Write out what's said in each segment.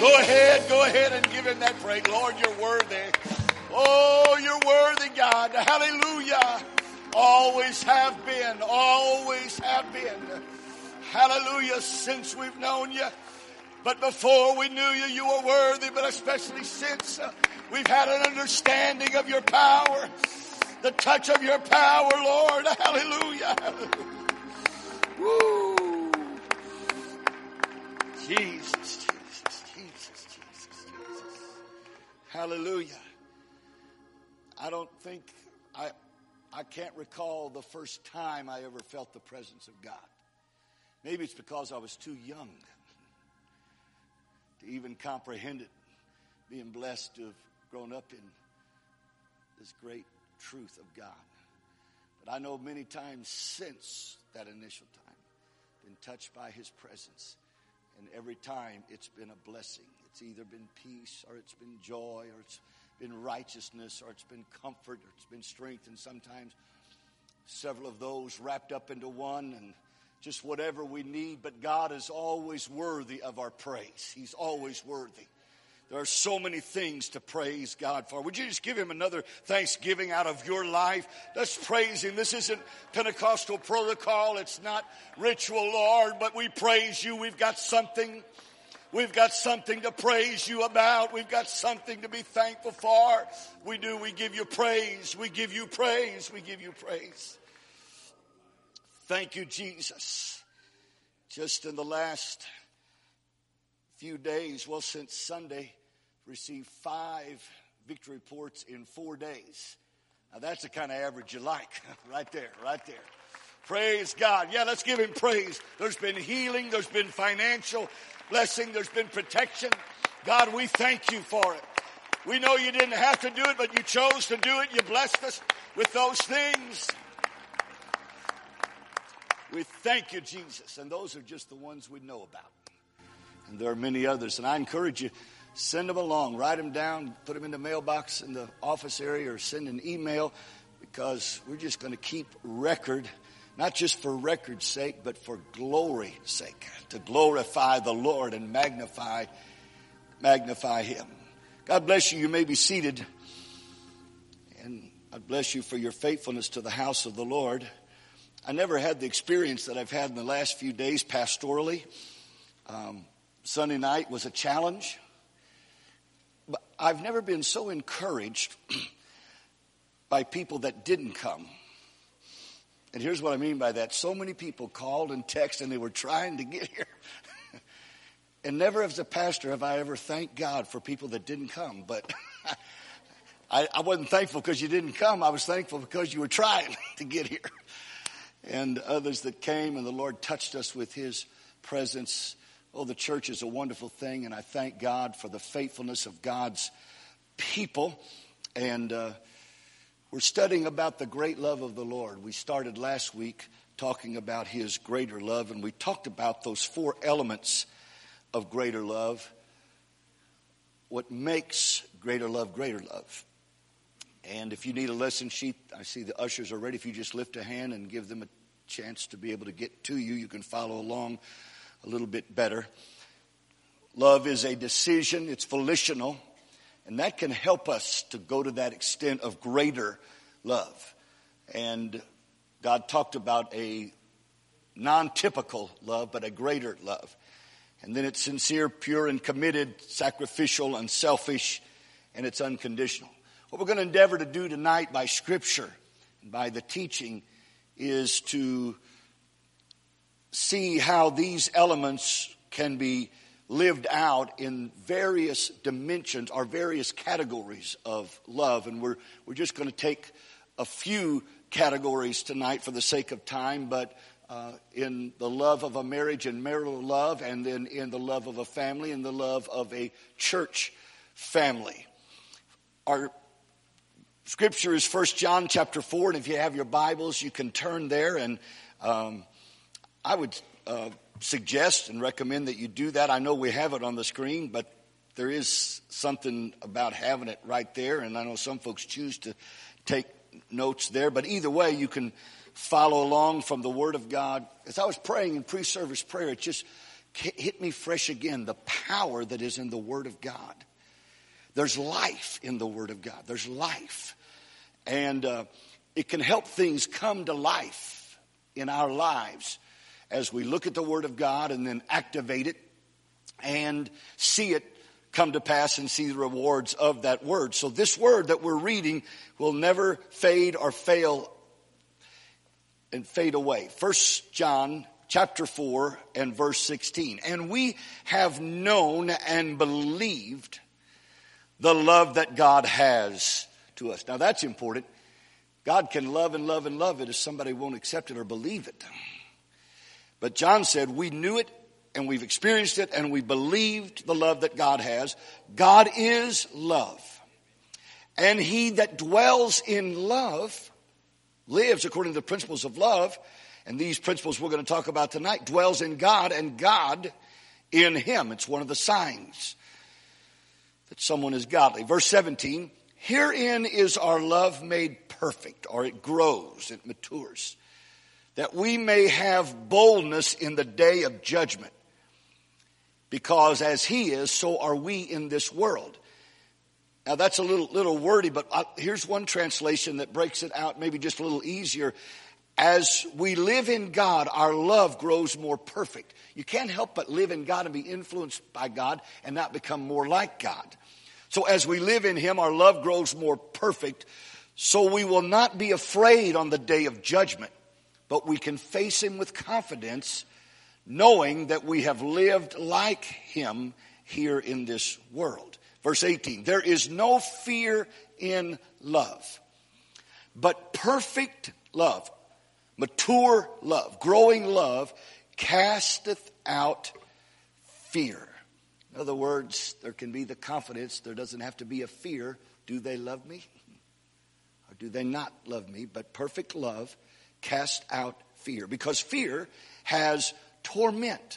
Go ahead and give him that praise. Lord, you're worthy. Oh, you're worthy, God. Hallelujah. Always have been. Always have been. Hallelujah. Since we've known you. But before we knew you, you were worthy. But especially since we've had an understanding of your power. The touch of your power, Lord. Hallelujah. Woo. Jesus. Hallelujah. I don't think, I can't recall the first time I ever felt the presence of God. Maybe it's because I was too young to even comprehend it, being blessed to have grown up in this great truth of God. But I know many times since that initial time, been touched by his presence. And every time it's been a blessing. It's either been peace or it's been joy or it's been righteousness or it's been comfort or it's been strength. And sometimes several of those wrapped up into one and just whatever we need. But God is always worthy of our praise. He's always worthy. There are so many things to praise God for. Would you just give him another thanksgiving out of your life? Let's praise him. This isn't Pentecostal protocol. It's not ritual, Lord, but we praise you. We've got something. We've got something to praise you about. We've got something to be thankful for. We do. We give you praise. We give you praise. We give you praise. Thank you, Jesus. Just in the last few days, well, since Sunday, received 5 victory reports in 4 days. Now that's the kind of average you like. Right there. Praise God. Yeah, let's give him praise. There's been healing. There's been financial blessing. There's been protection. God, we thank you for it. We know you didn't have to do it, but you chose to do it. You blessed us with those things. We thank you, Jesus. And those are just the ones we know about. And there are many others. And I encourage you, send them along. Write them down. Put them in the mailbox in the office area or send an email, because we're just going to keep record, not just for record's sake, but for glory's sake, to glorify the Lord and magnify him. God bless you. You may be seated. And I bless you for your faithfulness to the house of the Lord. I never had the experience that I've had in the last few days pastorally. Sunday night was a challenge. But I've never been so encouraged by people that didn't come. And here's what I mean by that. So many people called and texted and they were trying to get here. And never as a pastor have I ever thanked God for people that didn't come. But I wasn't thankful because you didn't come. I was thankful because you were trying to get here. And others that came, and the Lord touched us with his presence. Oh, the church is a wonderful thing, and I thank God for the faithfulness of God's people. And we're studying about the great love of the Lord. We started last week talking about his greater love, and we talked about those 4 elements of greater love. What makes greater love greater love. And if you need a lesson sheet, I see the ushers are ready. If you just lift a hand and give them a chance to be able to get to you, you can follow along a little bit better. Love is a decision. It's volitional. And that can help us to go to that extent of greater love. And God talked about a non-typical love, but a greater love. And then it's sincere, pure, and committed, sacrificial, unselfish, and it's unconditional. What we're going to endeavor to do tonight by Scripture and by the teaching is to see how these elements can be lived out in various dimensions or various categories of love. And we're just going to take a few categories tonight for the sake of time, but in the love of a marriage and marital love, and then in the love of a family and the love of a church family. Our Scripture is 1 John chapter 4, and if you have your Bibles, you can turn there. And I would suggest and recommend that you do that. I know we have it on the screen, but there is something about having it right there. And I know some folks choose to take notes there. But either way, you can follow along from the Word of God. As I was praying in pre-service prayer, it just hit me fresh again, the power that is in the Word of God. There's life in the Word of God. There's life. And it can help things come to life in our lives as we look at the Word of God and then activate it and see it come to pass and see the rewards of that Word. So this Word that we're reading will never fade or fail and fade away. 1 John chapter 4 and verse 16. And we have known and believed the love that God has to us. Now that's important. God can love and love and love it if somebody won't accept it or believe it. But John said we knew it and we've experienced it and we believed the love that God has. God is love. And he that dwells in love lives according to the principles of love. And these principles we're going to talk about tonight, dwells in God and God in him. It's one of the signs that someone is godly. Verse 17, herein is our love made perfect, or it grows, it matures, that we may have boldness in the day of judgment. Because as he is, so are we in this world. Now that's a little wordy, but here's one translation that breaks it out maybe just a little easier. As we live in God, our love grows more perfect. You can't help but live in God and be influenced by God and not become more like God. So as we live in him, our love grows more perfect. So we will not be afraid on the day of judgment, but we can face him with confidence, knowing that we have lived like him here in this world. Verse 18, there is no fear in love, but perfect love, mature love, growing love, casteth out fear. In other words, there can be the confidence. There doesn't have to be a fear. Do they love me? Or do they not love me? But perfect love casts out fear. Because fear has torment.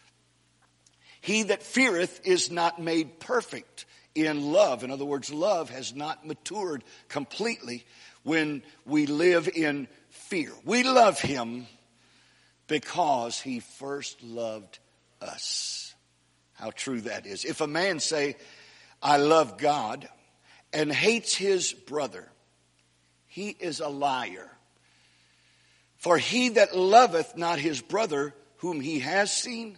He that feareth is not made perfect in love. In other words, love has not matured completely when we live in fear. We love him because he first loved us. How true that is. If a man say, I love God, and hates his brother, he is a liar. For he that loveth not his brother whom he has seen,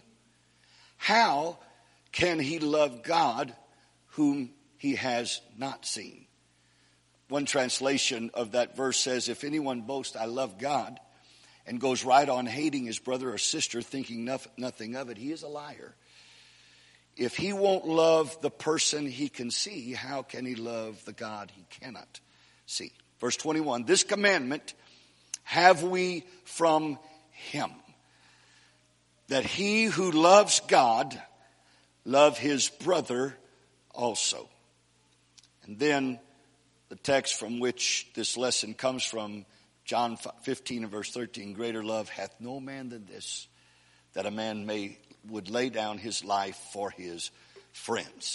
how can he love God whom he has not seen? One translation of that verse says, if anyone boasts, I love God, and goes right on hating his brother or sister, thinking nothing of it, he is a liar. If he won't love the person he can see, how can he love the God he cannot see? Verse 21, this commandment have we from him, that he who loves God love his brother also. And then the text from which this lesson comes from, John 15 and verse 13, greater love hath no man than this, that a man would lay down his life for his friends.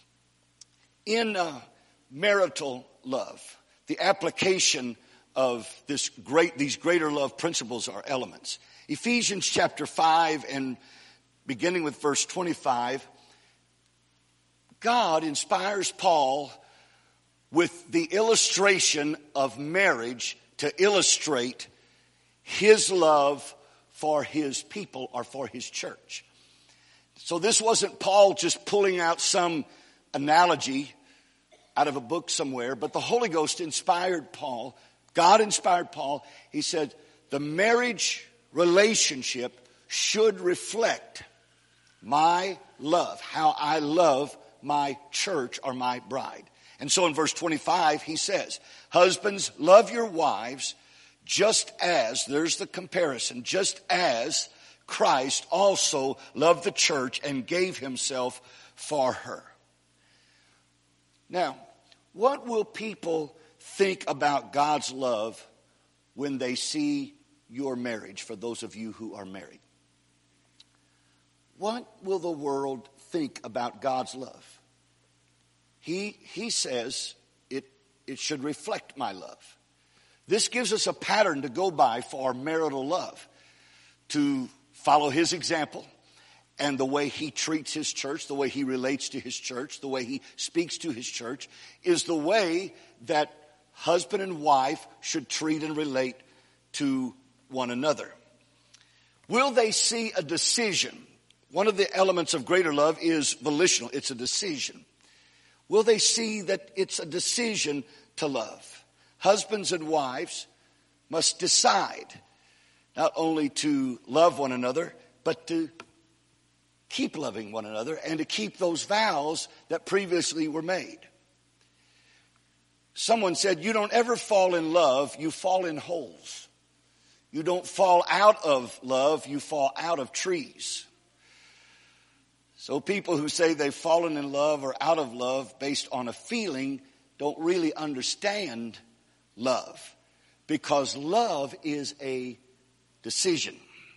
In marital love, the application of these greater love principles are elements. Ephesians chapter 5 and beginning with verse 25, God inspires Paul with the illustration of marriage to illustrate his love for his people or for his church. So this wasn't Paul just pulling out some analogy out of a book somewhere, but the Holy Ghost inspired Paul. God inspired Paul. He said, the marriage relationship should reflect my love, how I love my church or my bride. And so in verse 25, he says, husbands, love your wives just as, there's the comparison, just as Christ also loved the church and gave himself for her. Now, what will people think about God's love when they see your marriage, for those of you who are married? What will the world think about God's love? He says it should reflect my love. This gives us a pattern to go by for marital love, to follow his example and the way he treats his church, the way he relates to his church, the way he speaks to his church, is the way that husband and wife should treat and relate to one another. Will they see a decision? One of the elements of greater love is volitional. It's a decision. Will they see that it's a decision to love? Husbands and wives must decide not only to love one another, but to keep loving one another and to keep those vows that previously were made. Someone said, you don't ever fall in love, you fall in holes. You don't fall out of love, you fall out of trees. So people who say they've fallen in love or out of love based on a feeling don't really understand love, because love is a decision.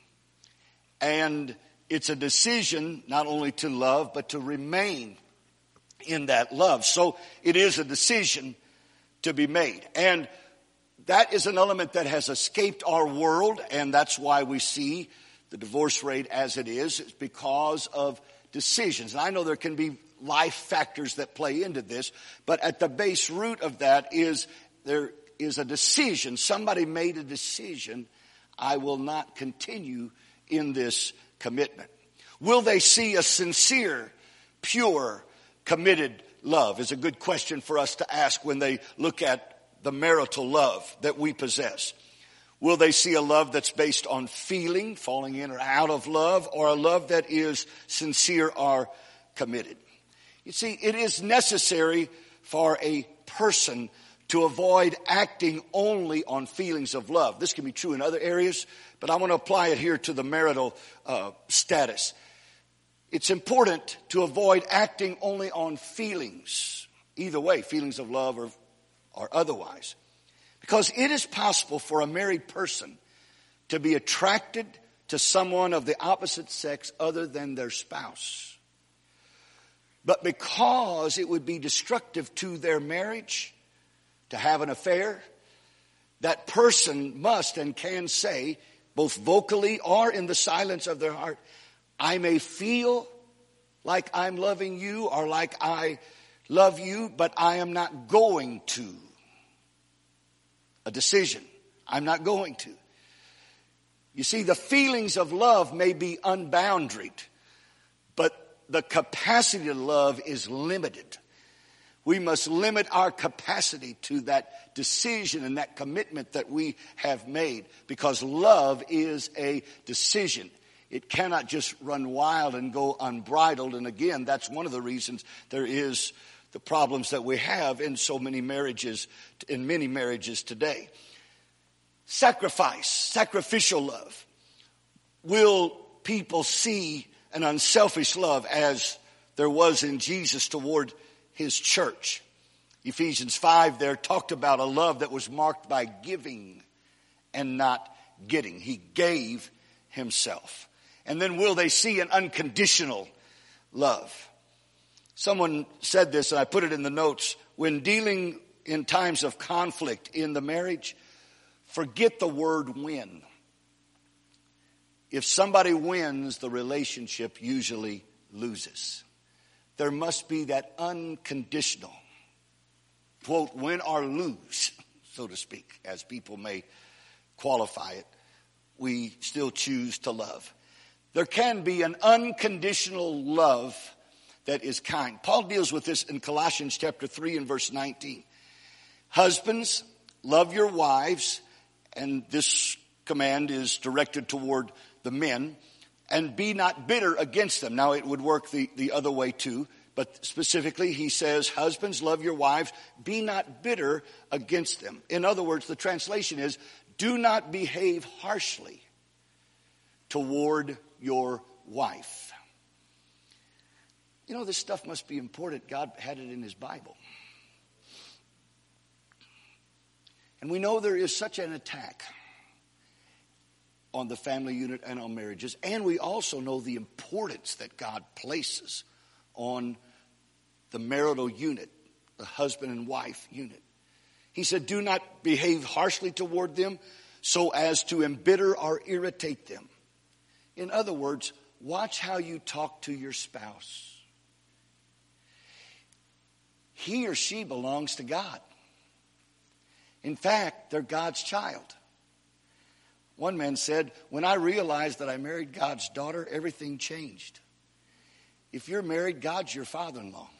And it's a decision not only to love, but to remain in that love. So it is a decision to be made. And that is an element that has escaped our world, and that's why we see the divorce rate as it is. It's because of decisions. And I know there can be life factors that play into this, but at the base root of that is there is a decision. Somebody made a decision. I will not continue in this commitment. Will they see a sincere, pure, committed love? Is a good question for us to ask when they look at the marital love that we possess. Will they see a love that's based on feeling, falling in or out of love, or a love that is sincere or committed? You see, it is necessary for a person to avoid acting only on feelings of love. This can be true in other areas, but I want to apply it here to the marital status. It's important to avoid acting only on feelings, either way, feelings of love or otherwise. Because it is possible for a married person to be attracted to someone of the opposite sex other than their spouse. But because it would be destructive to their marriage to have an affair, that person must and can say, both vocally or in the silence of their heart, I may feel like I'm loving you or like I love you, but I am not going to. A decision. I'm not going to. You see, the feelings of love may be unboundaried, but the capacity to love is limited. We must limit our capacity to that decision and that commitment that we have made, because love is a decision. It cannot just run wild and go unbridled. And again, that's one of the reasons there is the problems that we have in so many marriages, in many marriages today. Sacrificial love. Will people see an unselfish love as there was in Jesus toward his church? Ephesians 5 there talked about a love that was marked by giving and not getting. He gave himself. And then will they see an unconditional love? Someone said this, and I put it in the notes. When dealing in times of conflict in the marriage, forget the word win. If somebody wins, the relationship usually loses. There must be that unconditional, quote, win or lose, so to speak, as people may qualify it. We still choose to love. There can be an unconditional love that is kind. Paul deals with this in Colossians chapter 3 and verse 19. Husbands, love your wives, and this command is directed toward the men, and be not bitter against them. Now it would work the other way too, but specifically he says, husbands, love your wives, be not bitter against them. In other words, the translation is, do not behave harshly toward your wife. You know, this stuff must be important. God had it in his Bible. And we know there is such an attack on the family unit and on marriages. And we also know the importance that God places on the marital unit, the husband and wife unit. He said, do not behave harshly toward them so as to embitter or irritate them. In other words, watch how you talk to your spouse. He or she belongs to God. In fact, they're God's child. One man said, when I realized that I married God's daughter, everything changed. If you're married, God's your father-in-law.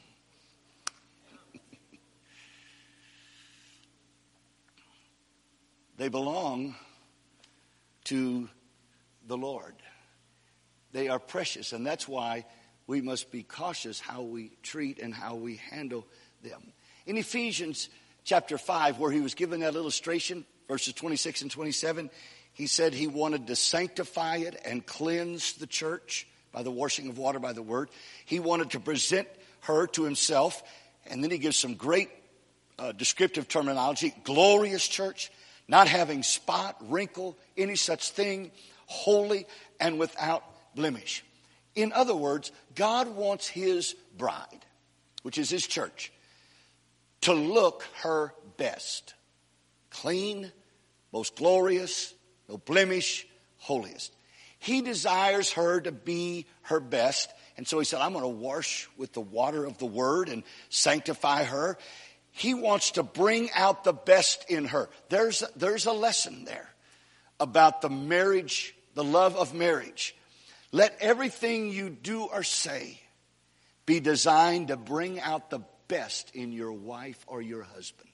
They belong to the Lord. They are precious, and that's why we must be cautious how we treat and how we handle them. In Ephesians chapter 5, where he was given that illustration, verses 26 and 27, he said he wanted to sanctify it and cleanse the church by the washing of water by the word. He wanted to present her to himself, and then he gives some great descriptive terminology. Glorious church, not having spot, wrinkle, any such thing, holy and without blemish. In other words, God wants his bride, which is his church, to look her best. Clean, most glorious, no blemish, holiest. He desires her to be her best. And so he said, I'm going to wash with the water of the word and sanctify her. He wants to bring out the best in her. There's a lesson there about the marriage, the love of marriage. Let everything you do or say be designed to bring out the best in your wife or your husband.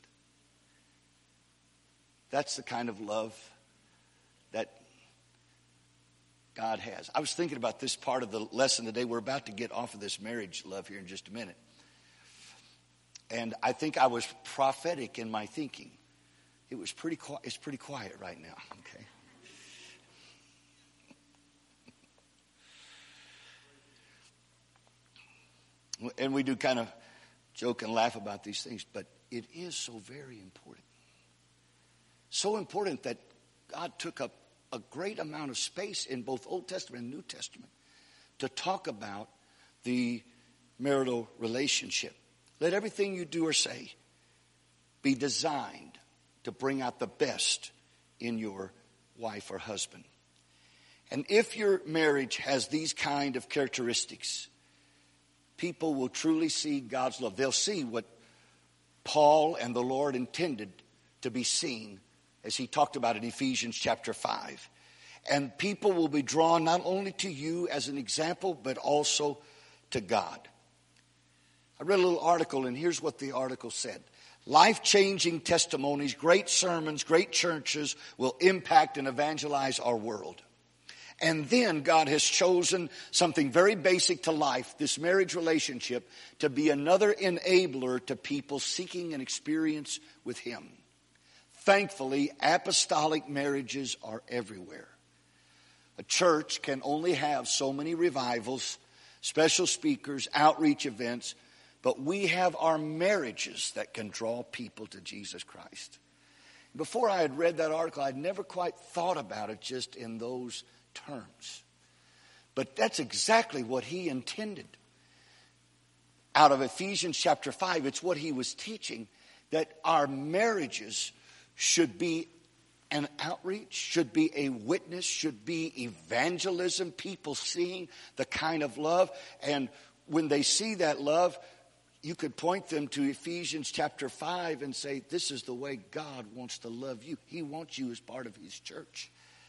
That's the kind of love that God has. I was thinking about this part of the lesson today. We're about to get off of this marriage love here in just a minute. And I think I was prophetic in my thinking. It's pretty quiet right now, okay? And we do kind of joke and laugh about these things, but it is so very important. So important that God took up a great amount of space in both Old Testament and New Testament to talk about the marital relationship. Let everything you do or say be designed to bring out the best in your wife or husband. And if your marriage has these kind of characteristics, people will truly see God's love. They'll see what Paul and the Lord intended to be seen as he talked about in Ephesians chapter 5. And people will be drawn not only to you as an example, but also to God. I read a little article, and here's what the article said. Life-changing testimonies, great sermons, great churches will impact and evangelize our world. And then God has chosen something very basic to life, this marriage relationship, to be another enabler to people seeking an experience with him. Thankfully, apostolic marriages are everywhere. A church can only have so many revivals, special speakers, outreach events, but we have our marriages that can draw people to Jesus Christ. Before I had read that article, I'd never quite thought about it just in those terms. But that's exactly what he intended. Out of Ephesians chapter 5, it's what he was teaching, that our marriages should be an outreach, should be a witness, should be evangelism, people seeing the kind of love. And when they see that love, you could point them to Ephesians chapter 5 and say, this is the way God wants to love you. He wants you as part of his church.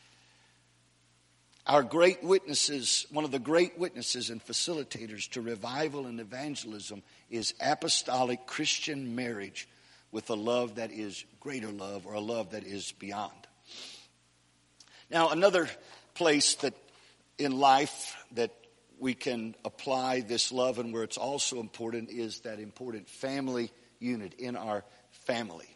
Our great witnesses, one of the great witnesses and facilitators to revival and evangelism is apostolic Christian marriage with a love that is greater love, or a love that is beyond. Now, another place that in life that we can apply this love and where it's also important is that important family unit in our family.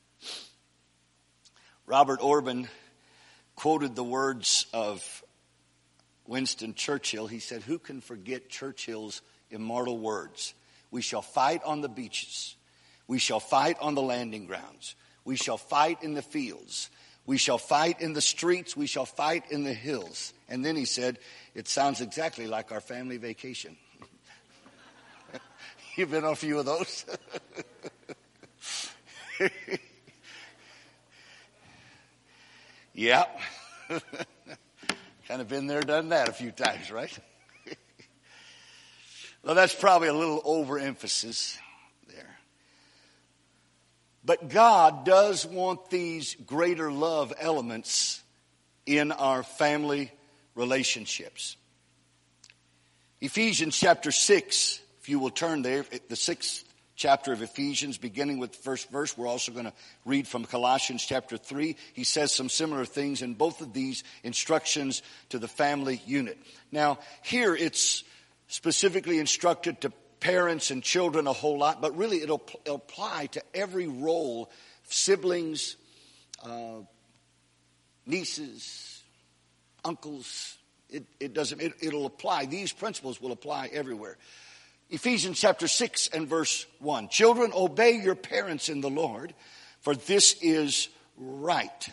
Robert Orban quoted the words of Winston Churchill. He said, who can forget Churchill's immortal words? We shall fight on the beaches. We shall fight on the landing grounds. We shall fight in the fields. We shall fight in the streets. We shall fight in the hills. And then he said, it sounds exactly like our family vacation. You've been on a few of those? Yeah. Kind of been there, done that a few times, right? Well, that's probably a little overemphasis there. But God does want these greater love elements in our family relationships. Ephesians chapter 6, if you will turn there, the 6th chapter of Ephesians, beginning with the first verse. We're also going to read from Colossians chapter 3. He says some similar things in both of these instructions to the family unit. Now, here it's specifically instructed to parents and children a whole lot, but really it'll apply to every role, siblings, nieces, uncles. It'll apply. These principles will apply everywhere. Ephesians chapter 6 and verse 1. Children, obey your parents in the Lord, for this is right.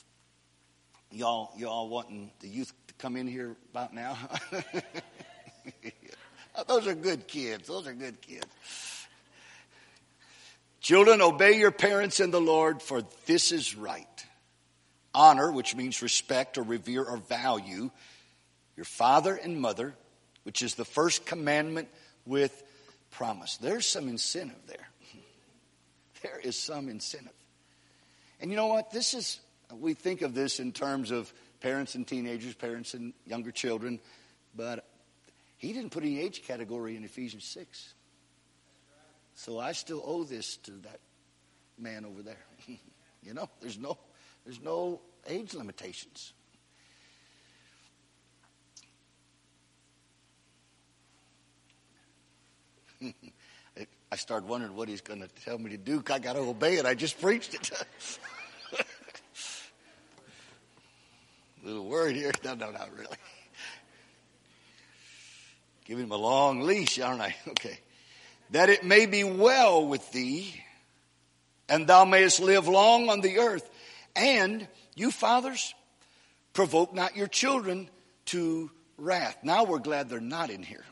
Y'all wanting the youth to come in here about now? Those are good kids. Those are good kids. Children, obey your parents in the Lord, for this is right. Honor, which means respect or revere or value, your father and mother, which is the first commandment with promise. There's some incentive there. There is some incentive. And you know what? We think of this in terms of parents and teenagers, parents and younger children, but he didn't put any age category in Ephesians 6. So I still owe this to that man over there. You know, there's no age limitations. I started wondering what he's going to tell me to do. I got to obey it. I just preached it. Little word here. No, not really. Give him a long leash, aren't I? Okay. That it may be well with thee, and thou mayest live long on the earth. And you fathers, provoke not your children to wrath. Now we're glad they're not in here.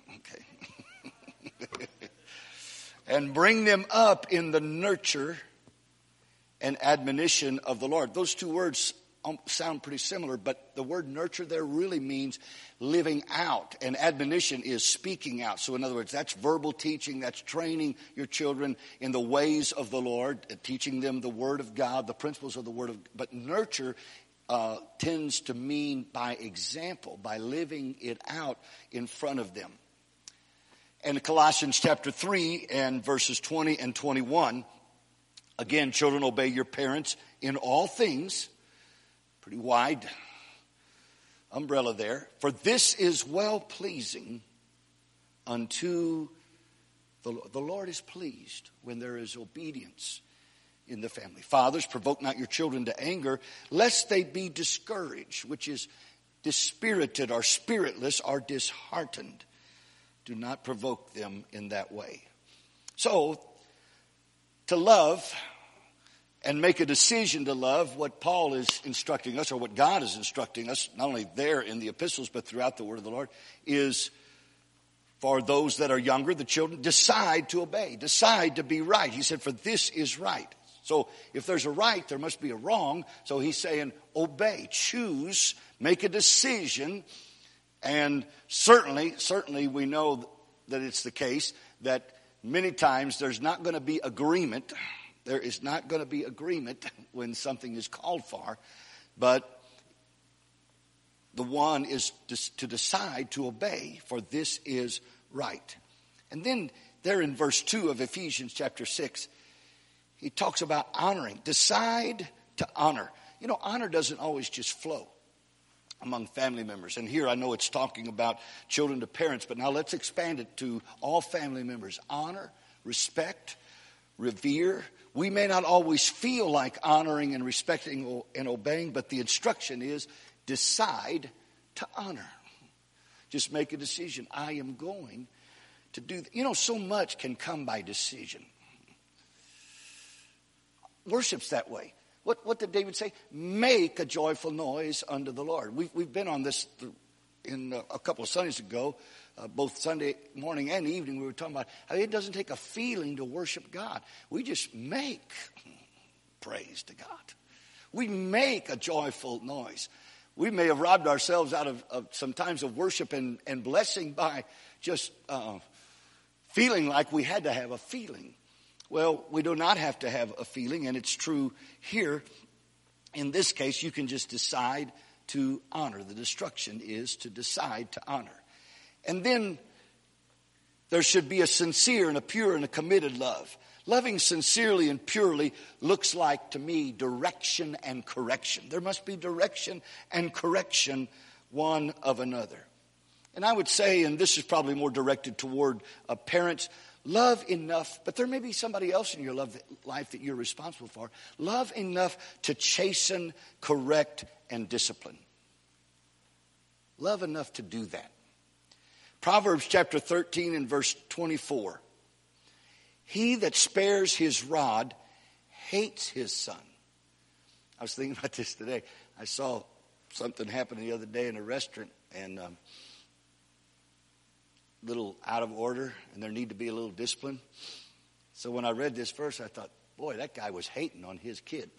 Okay. And bring them up in the nurture and admonition of the Lord. Those two words sound pretty similar, but the word nurture there really means living out, and admonition is speaking out. So in other words, that's verbal teaching, that's training your children in the ways of the Lord, teaching them the Word of God, the principles of the Word of God. But nurture tends to mean by example, by living it out in front of them. And Colossians chapter 3 and verses 20 and 21, again, children, obey your parents in all things. Pretty wide umbrella there. For this is well-pleasing unto the Lord. The Lord is pleased when there is obedience in the family. Fathers, provoke not your children to anger, lest they be discouraged, which is dispirited or spiritless or disheartened. Do not provoke them in that way. So, to love and make a decision to love, what Paul is instructing us, or what God is instructing us, not only there in the epistles, but throughout the word of the Lord, is for those that are younger, the children, decide to obey, decide to be right. He said, for this is right. So if there's a right, there must be a wrong. So he's saying, obey, choose, make a decision. And certainly we know that it's the case that many times there's not going to be agreement. There is not going to be agreement when something is called for, but the one is to decide to obey, for this is right. And then there in verse 2 of Ephesians chapter 6, he talks about honoring. Decide to honor. You know, honor doesn't always just flow among family members. And here I know it's talking about children to parents, but now let's expand it to all family members. Honor, respect, revere. We may not always feel like honoring and respecting and obeying, but the instruction is decide to honor. Just make a decision. I am going to do that. You know, so much can come by decision. Worship's that way. What did David say? Make a joyful noise unto the Lord. We've been on this in a couple of Sundays ago, both Sunday morning and evening. We were talking about how it doesn't take a feeling to worship God. We just make praise to God. We make a joyful noise. We may have robbed ourselves out of some times of worship and blessing by just feeling like we had to have a feeling. Well, we do not have to have a feeling, and it's true here. In this case, you can just decide to honor. The instruction is to decide to honor. And then there should be a sincere and a pure and a committed love. Loving sincerely and purely looks like, to me, direction and correction. There must be direction and correction one of another. And I would say, and this is probably more directed toward parents, love enough, but there may be somebody else in your life that you're responsible for. Love enough to chasten, correct, and discipline. Love enough to do that. Proverbs chapter 13 and verse 24. He that spares his rod hates his son. I was thinking about this today. I saw something happen the other day in a restaurant, and little out of order, and there need to be a little discipline. So when I read this verse, I thought, boy, that guy was hating on his kid.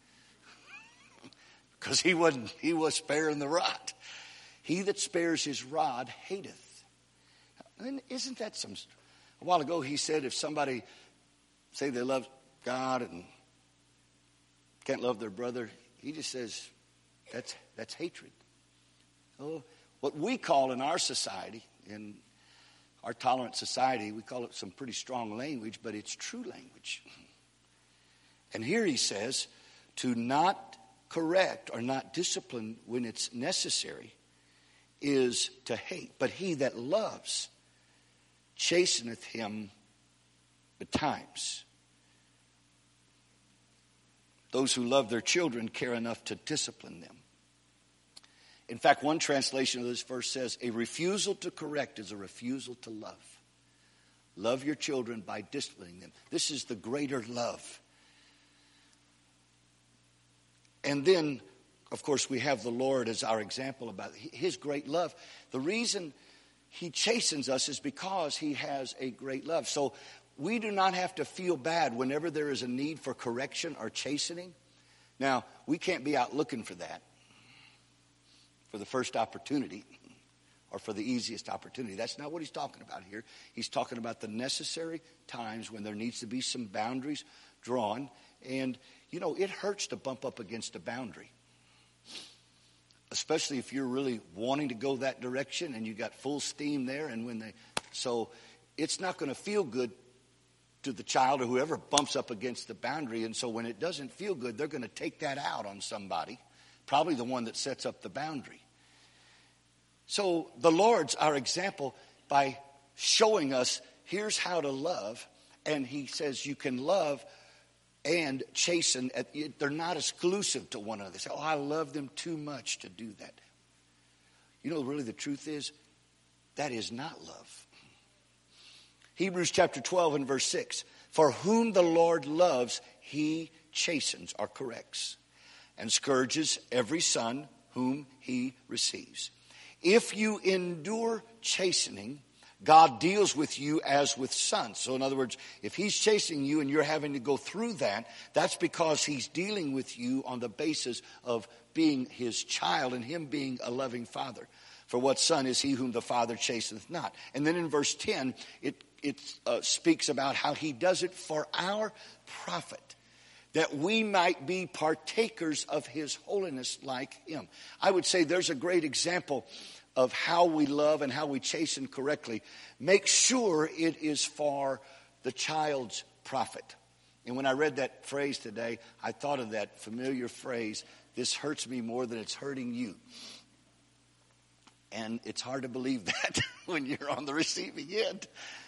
Because he was sparing the rod. He that spares his rod hateth. And isn't that some... A while ago he said if somebody say they love God and can't love their brother, he just says that's hatred. Oh, what we call in our society, in our tolerant society, we call it some pretty strong language, but it's true language. And here he says to not correct or not discipline when it's necessary is to hate. But he that loves chasteneth him betimes. Those who love their children care enough to discipline them. In fact, one translation of this verse says, a refusal to correct is a refusal to love. Love your children by disciplining them. This is the greater love. And then, of course, we have the Lord as our example about his great love. The reason he chastens us is because he has a great love. So we do not have to feel bad whenever there is a need for correction or chastening. Now, we can't be out looking for that, for the first opportunity or for the easiest opportunity. That's not what he's talking about here. He's talking about the necessary times when there needs to be some boundaries drawn. And, you know, it hurts to bump up against a boundary. Especially if you're really wanting to go that direction and you got full steam there. And so it's not going to feel good to the child or whoever bumps up against the boundary. And so when it doesn't feel good, they're going to take that out on somebody. Probably the one that sets up the boundary. So the Lord's our example by showing us here's how to love. And he says you can love and chasten. They're not exclusive to one another. They say, oh, I love them too much to do that. You know, really the truth is, that is not love. Hebrews chapter 12 and verse 6. For whom the Lord loves, he chastens or corrects and scourges every son whom he receives. If you endure chastening, God deals with you as with sons. So in other words, if he's chastening you and you're having to go through that, that's because he's dealing with you on the basis of being his child and him being a loving father. For what son is he whom the Father chasteneth not? And then in verse 10, it speaks about how he does it for our profit, that we might be partakers of his holiness like him. I would say there's a great example of how we love and how we chasten correctly. Make sure it is for the child's profit. And when I read that phrase today, I thought of that familiar phrase, this hurts me more than it's hurting you. And it's hard to believe that when you're on the receiving end.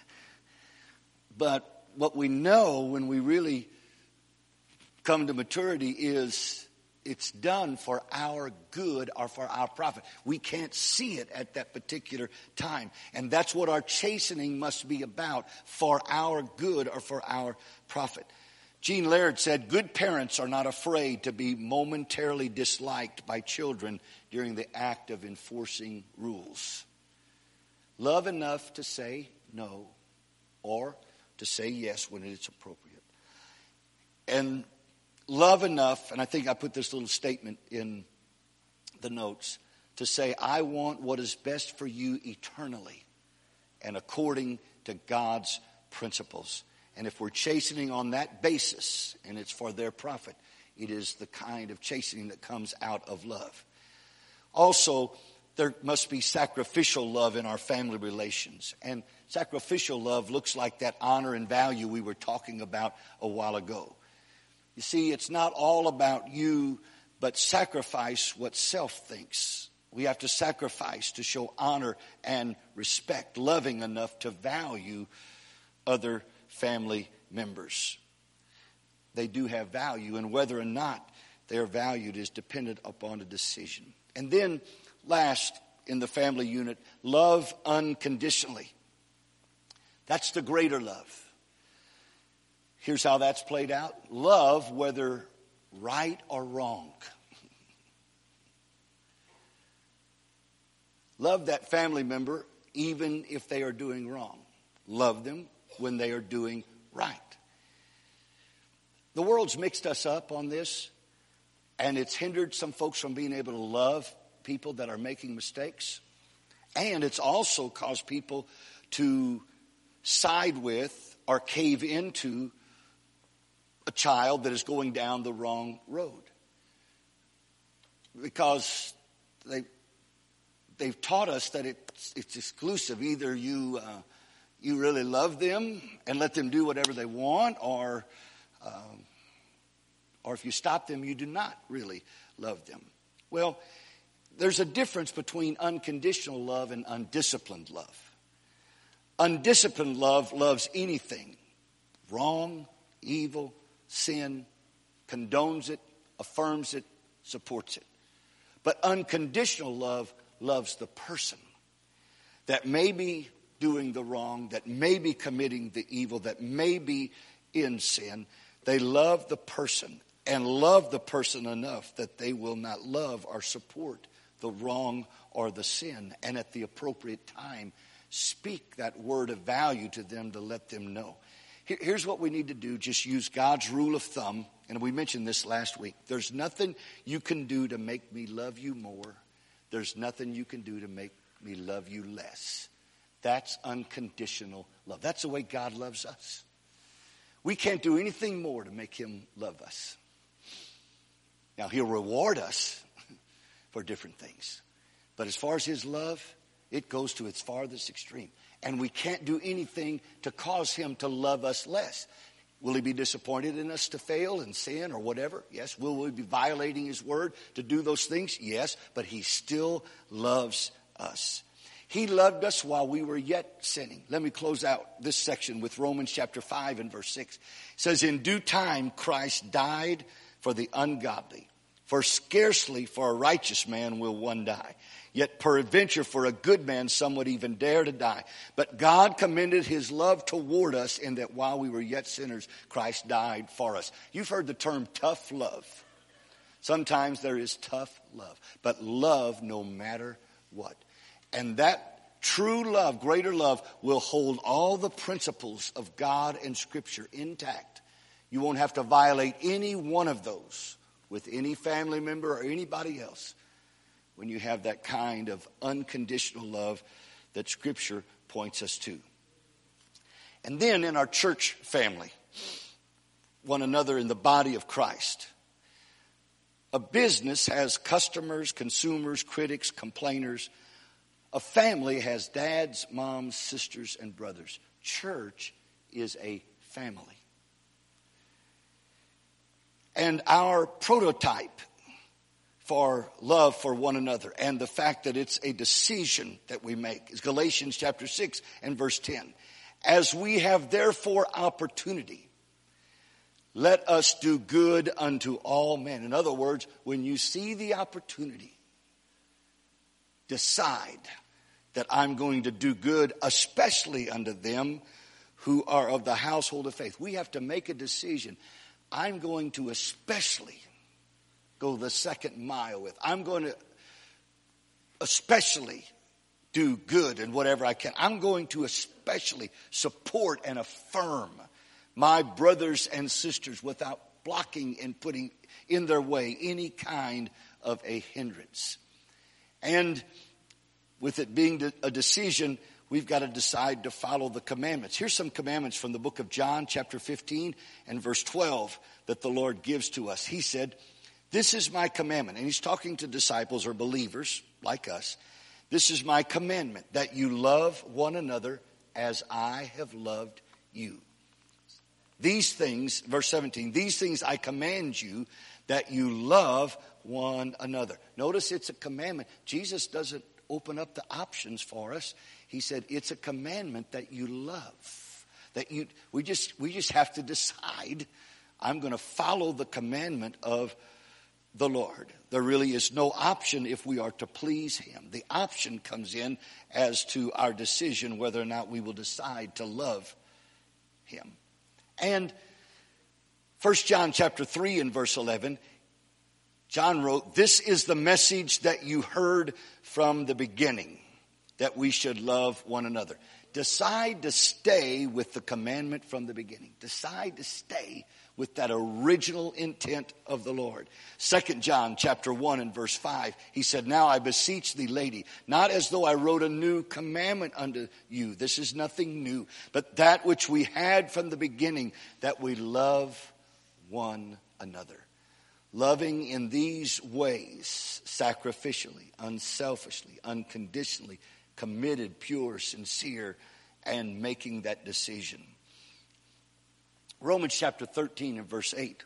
But what we know when we really come to maturity is it's done for our good or for our profit. We can't see it at that particular time. And that's what our chastening must be about, for our good or for our profit. Gene Laird said, good parents are not afraid to be momentarily disliked by children during the act of enforcing rules. Love enough to say no or to say yes when it's appropriate. And love enough, and I think I put this little statement in the notes to say, I want what is best for you eternally and according to God's principles. And if we're chastening on that basis, and it's for their profit, it is the kind of chastening that comes out of love. Also, there must be sacrificial love in our family relations. And sacrificial love looks like that honor and value we were talking about a while ago. You see, it's not all about you, but sacrifice what self thinks. We have to sacrifice to show honor and respect, loving enough to value other family members. They do have value, and whether or not they are valued is dependent upon a decision. And then last in the family unit, love unconditionally. That's the greater love. Here's how that's played out. Love whether right or wrong. Love that family member even if they are doing wrong. Love them when they are doing right. The world's mixed us up on this, and it's hindered some folks from being able to love people that are making mistakes. And it's also caused people to side with or cave into a child that is going down the wrong road. Because they've taught us that it's exclusive. Either you really love them and let them do whatever they want, or if you stop them, you do not really love them. Well, there's a difference between unconditional love and undisciplined love. Undisciplined love loves anything, wrong, evil, sin, condones it, affirms it, supports it. But unconditional love loves the person that may be doing the wrong, that may be committing the evil, that may be in sin. They love the person and love the person enough that they will not love or support the wrong or the sin. And at the appropriate time, speak that word of value to them to let them know. Here's what we need to do. Just use God's rule of thumb. And we mentioned this last week. There's nothing you can do to make me love you more. There's nothing you can do to make me love you less. That's unconditional love. That's the way God loves us. We can't do anything more to make him love us. Now, he'll reward us for different things. But as far as his love, it goes to its farthest extreme. And we can't do anything to cause him to love us less. Will he be disappointed in us to fail and sin or whatever? Yes. Will we be violating his word to do those things? Yes. But he still loves us. He loved us while we were yet sinning. Let me close out this section with Romans chapter 5 and verse 6. It says, in due time Christ died for the ungodly. For scarcely for a righteous man will one die. Yet peradventure for a good man some would even dare to die. But God commended his love toward us in that while we were yet sinners, Christ died for us. You've heard the term tough love. Sometimes there is tough love. But love no matter what. And that true love, greater love, will hold all the principles of God and Scripture intact. You won't have to violate any one of those with any family member or anybody else when you have that kind of unconditional love that Scripture points us to. And then in our church family, one another in the body of Christ. A business has customers, consumers, critics, complainers. A family has dads, moms, sisters, and brothers. Church is a family. And our prototype for love for one another and the fact that it's a decision that we make is Galatians chapter 6 and verse 10. As we have therefore opportunity, let us do good unto all men. In other words, when you see the opportunity, decide that I'm going to do good, especially unto them who are of the household of faith. We have to make a decision. I'm going to especially go the second mile with. I'm going to especially do good in whatever I can. I'm going to especially support and affirm my brothers and sisters without blocking and putting in their way any kind of a hindrance. And with it being a decision, we've got to decide to follow the commandments. Here's some commandments from the book of John, chapter 15 and verse 12 that the Lord gives to us. He said, "This is my commandment." And he's talking to disciples or believers like us. "This is my commandment, that you love one another as I have loved you. These things," verse 17, "these things I command you, that you love one another." Notice it's a commandment. Jesus doesn't open up the options for us. He said it's a commandment that you love. We just have to decide, I'm going to follow the commandment of the Lord. There really is no option if we are to please Him. The option comes in as to our decision whether or not we will decide to love Him. And 1 John chapter 3 and verse 11, John wrote, "This is the message that you heard from the beginning, that we should love one another." Decide to stay with the commandment from the beginning. Decide to stay with that original intent of the Lord. 2 John chapter 1 and verse 5, he said, "Now I beseech thee, lady, not as though I wrote a new commandment unto you." This is nothing new, "but that which we had from the beginning, that we love one another." Loving in these ways, sacrificially, unselfishly, unconditionally, committed, pure, sincere, and making that decision. Romans chapter 13 and verse 8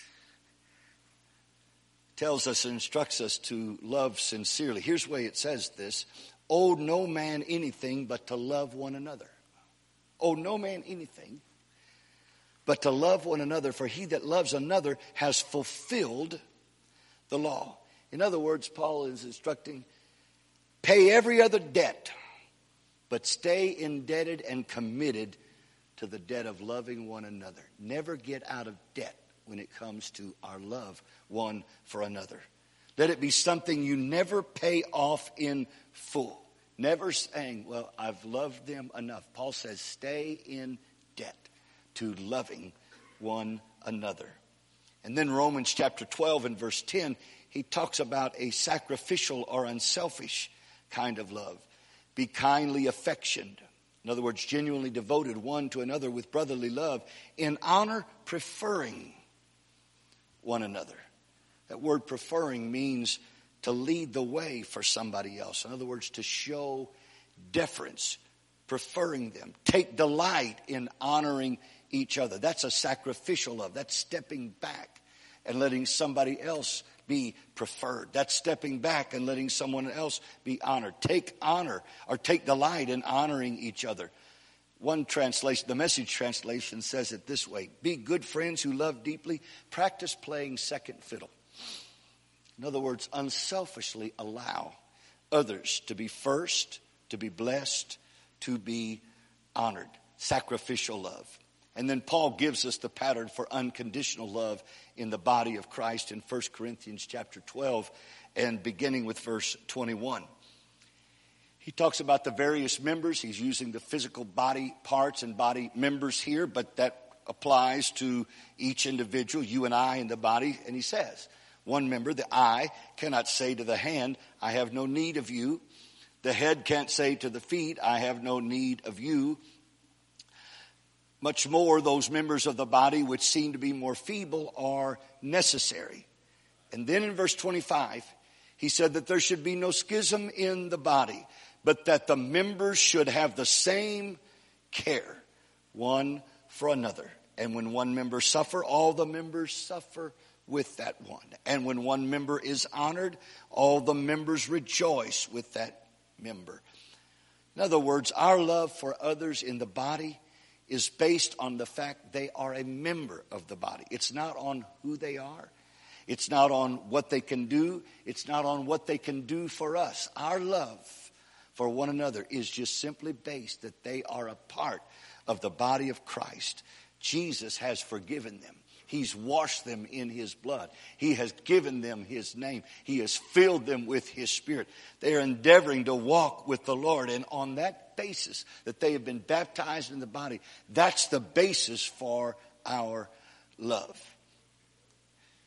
tells us and instructs us to love sincerely. Here's the way it says this: "Owe no man anything but to love one another." Owe no man anything but to love one another, for he that loves another has fulfilled the law. In other words, Paul is instructing, pay every other debt, but stay indebted and committed to the debt of loving one another. Never get out of debt when it comes to our love one for another. Let it be something you never pay off in full. Never saying, well, I've loved them enough. Paul says, stay in debt to loving one another. And then Romans chapter 12 and verse 10, he talks about a sacrificial or unselfish kind of love. Be kindly affectioned. In other words, genuinely devoted one to another with brotherly love, in honor preferring one another. That word preferring means to lead the way for somebody else. In other words, to show deference, preferring them. Take delight in honoring each other. That's a sacrificial love. That's stepping back and letting somebody else be preferred. That's stepping back and letting someone else be honored. Take honor or take delight in honoring each other. One translation, the Message translation, says it this way: be good friends who love deeply. Practice playing second fiddle. In other words, unselfishly allow others to be first, to be blessed, to be honored. Sacrificial love. And then Paul gives us the pattern for unconditional love in the body of Christ in 1 Corinthians chapter 12 and beginning with verse 21. He talks about the various members. He's using the physical body parts and body members here, but that applies to each individual, you and I in the body. And he says, one member, the eye, cannot say to the hand, I have no need of you. The head can't say to the feet, I have no need of you. Much more, those members of the body which seem to be more feeble are necessary. And then in verse 25, he said that there should be no schism in the body, but that the members should have the same care, one for another. And when one member suffer, all the members suffer with that one. And when one member is honored, all the members rejoice with that member. In other words, our love for others in the body is based on the fact they are a member of the body. It's not on who they are. It's not on what they can do. It's not on what they can do for us. Our love for one another is just simply based that they are a part of the body of Christ. Jesus has forgiven them. He's washed them in His blood. He has given them His name. He has filled them with His Spirit. They are endeavoring to walk with the Lord. And on that basis, that they have been baptized in the body, that's the basis for our love.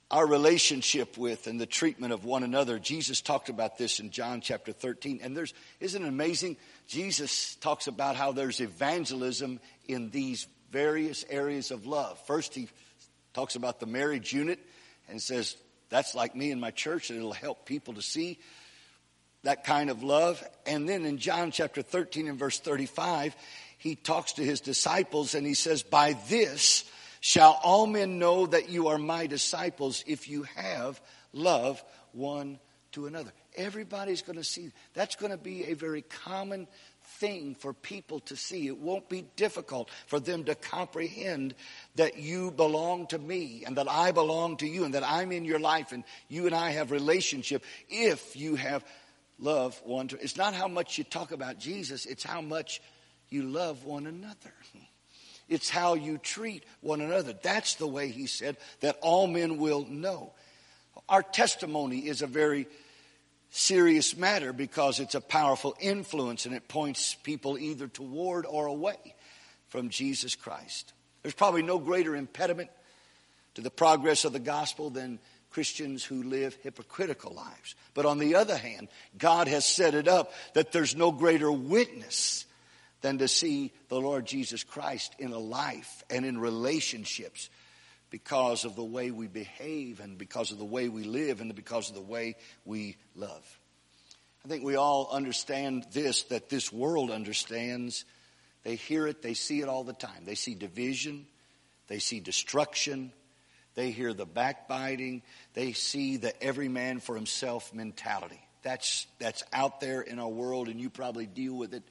our relationship with and the treatment of one another. Jesus talked about this in John chapter 13. And isn't it amazing? Jesus talks about how there's evangelism in these various areas of love. First, he talks about the marriage unit and says, that's like me in my church, and it'll help people to see that kind of love. And then in John chapter 13 and verse 35, he talks to his disciples and he says, by this shall all men know that you are my disciples, if you have love one to another. Everybody's going to see. That's going to be a very common thing for people to see. It won't be difficult for them to comprehend that you belong to me and that I belong to you and that I'm in your life and you and I have relationship if you have love one to. It's not how much you talk about Jesus, it's how much you love one another. It's how you treat one another. That's the way he said that all men will know. Our testimony is a very serious matter because it's a powerful influence and it points people either toward or away from Jesus Christ. There's probably no greater impediment to the progress of the gospel than Christians who live hypocritical lives. But on the other hand, God has set it up that there's no greater witness than to see the Lord Jesus Christ in a life and in relationships because of the way we behave and because of the way we live and because of the way we love. I think we all understand this, that this world understands. They hear it, they see it all the time. They see division, they see destruction, they hear the backbiting, they see the every man for himself mentality. That's out there in our world, and you probably deal with it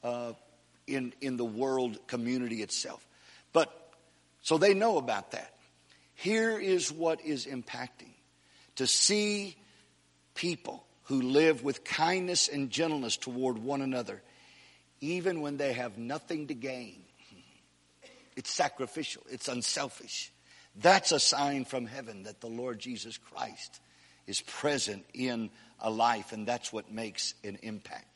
in the world community itself. But so they know about that. Here is what is impacting. To see people who live with kindness and gentleness toward one another, even when they have nothing to gain. It's sacrificial. It's unselfish. That's a sign from heaven that the Lord Jesus Christ is present in a life, and that's what makes an impact.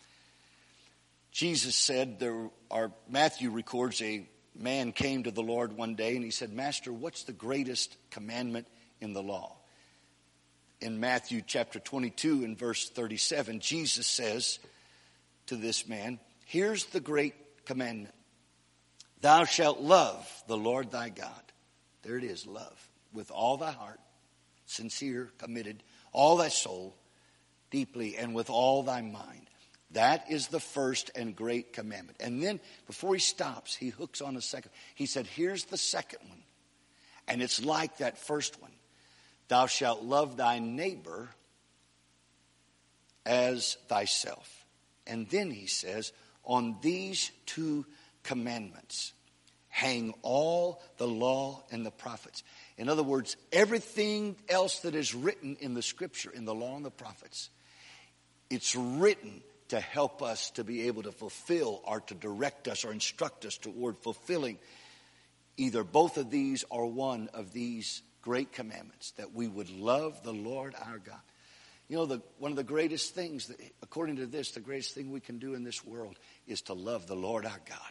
Jesus said, Matthew records a man came to the Lord one day and he said, Master, what's the greatest commandment in the law? In Matthew chapter 22 and verse 37, Jesus says to this man, here's the great commandment. Thou shalt love the Lord thy God. There it is, love. With all thy heart, sincere, committed, all thy soul, deeply, and with all thy mind. That is the first and great commandment. And then before he stops, he hooks on a second. He said, here's the second one. And it's like that first one. Thou shalt love thy neighbor as thyself. And then he says, on these two commandments hang all the law and the prophets. In other words, everything else that is written in the scripture, in the law and the prophets, it's written to help us to be able to fulfill or to direct us or instruct us toward fulfilling either both of these or one of these great commandments, that we would love the Lord our God. You know, one of the greatest things, according to this, the greatest thing we can do in this world is to love the Lord our God.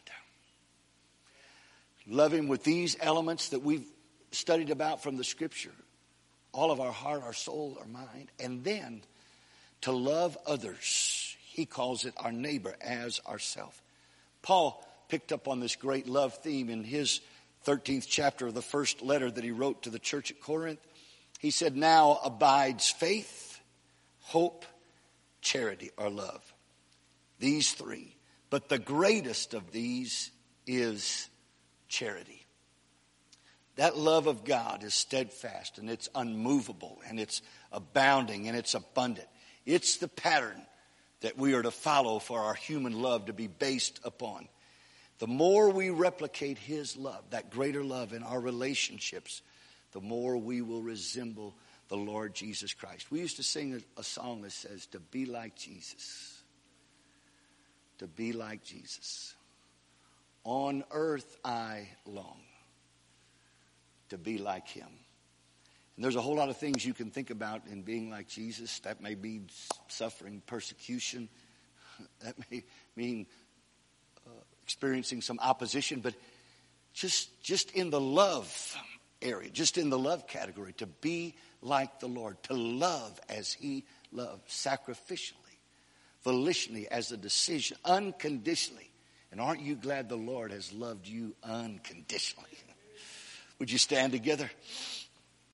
Love him with these elements that we've studied about from the scripture. All of our heart, our soul, our mind. And then to love others. He calls it our neighbor as ourself. Paul picked up on this great love theme in his 13th chapter of the first letter that he wrote to the church at Corinth. He said, now abides faith, hope, charity, or love. These three. But the greatest of these is charity. That love of God is steadfast and it's unmovable and it's abounding and it's abundant. It's the pattern that we are to follow for our human love to be based upon. The more we replicate his love, that greater love in our relationships, the more we will resemble the Lord Jesus Christ. We used to sing a song that says, to be like Jesus. To be like Jesus. On earth I long to be like him. And there's a whole lot of things you can think about in being like Jesus. That may be suffering persecution. That may mean experiencing some opposition. But just in the love area, just in the love category, to be like the Lord, to love as he loved, sacrificially, volitionally, as a decision, unconditionally. And aren't you glad the Lord has loved you unconditionally? Would you stand together?